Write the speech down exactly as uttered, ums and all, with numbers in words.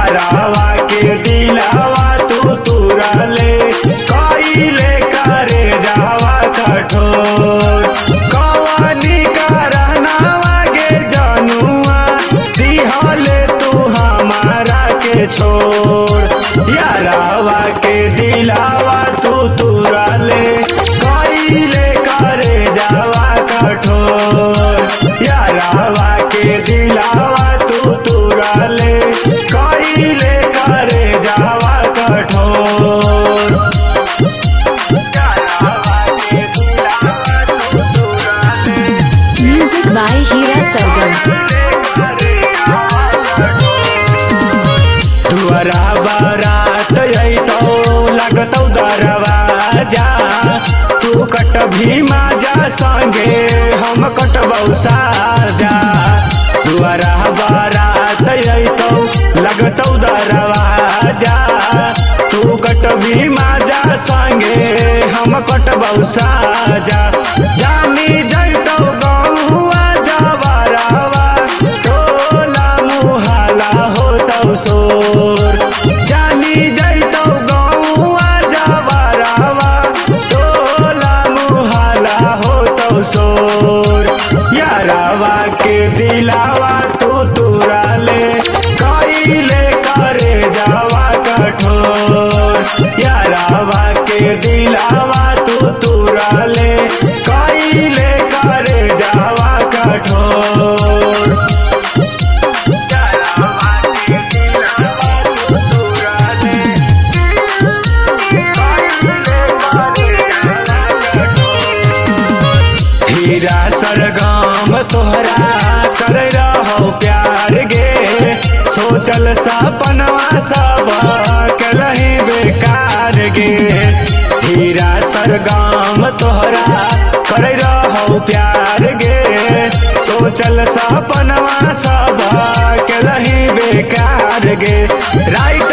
यारावा के दिलावा तू तुरले कइले करे जावा कठोर कवानी करनावा गे जनुआ दिहले तू हमारा के छोड़ यारावा के दिलावा तू तुरले कइले करे जावा कठोर यारावा के दिलावा तू तुरले कइले करे जावा कठोर यारावा के दिलावा तू तुरले म्यूजिक बाय हीरा सरगम। तुअरा बारात अइतौ लगतौ दरवाजा तू कट भीमा जा संगे हम कटबौ साजा तुअरा बारात अइतौ लगतौ दरवाजा तू कट भीमा जा संगे हम कटबौ साजा जानी जइतौ गौआ जवरवा टोला मुहाला होतौ सोर जानी जइतौ गौआ जवरवा टोला मुहाला होतौ सोर यारावा के दिलावा तू तुरले कइले करे जावा कठोर यारावा के दिलावा तू तुरले कइले करे जावा कठोर यारावा के दिलावा तू तुरले कइले करे जावा कठोर हीरा सरगम तोहरा कर रहो प्यार गे सोचल सपनवा सब कलही बेकार गे हीरा सरगम तोहरा कर रहो प्यार गे सोचल सपनवा सब कलही बेकार गे राइट